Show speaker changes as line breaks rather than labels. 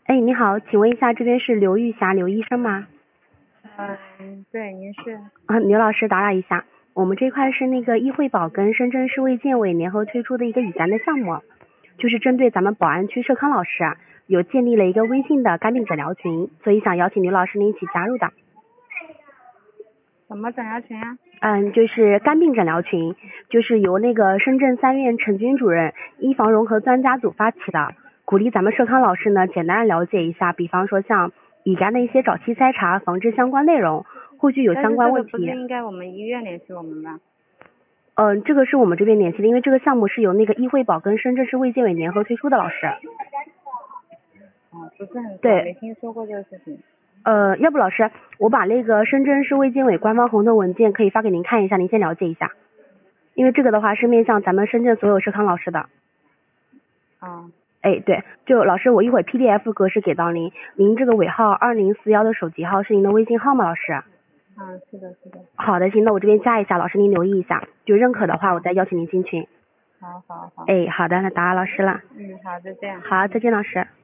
哎，你好，请问一下，这边是刘玉霞刘医生吗？
对，您是？
刘老师打扰一下，我们这块是那个医惠保跟深圳市卫健委联合推出的一个乙肝的项目，就是针对咱们宝安区社康老师有建立了一个微信的肝病诊疗群，所以想邀请刘老师您一起加入的。
什么诊疗群啊？
就是肝病诊疗群，就是由那个深圳3院陈军主任医防融合专家组发起的，鼓励咱们社康老师呢简单的了解一下，比方说像乙肝的一些早期筛查、防治相关内容，后续有相关问题。
但是这个不是应该我们医院联系我们吗？
这个是我们这边联系的，因为这个项目是由那个医惠保跟深圳市卫健委联合推出的，老师。
不是很熟，
对，
没听说过这个事情。
要不老师，我把那个深圳市卫健委官方红头文件可以发给您看一下，您先了解一下。因为这个的话是面向咱们深圳所有社康老师的。哎，对，就老师，我一会儿 PDF 格式给到您，您这个尾号2041的手机号是您的微信号吗，老师？
是的，是的。
好的，行，那我这边加一下，老师您留意一下，就认可的话，我再邀请您进群。
好。
哎，好的，那打扰老师了。
好，再见。
好，再见，老师。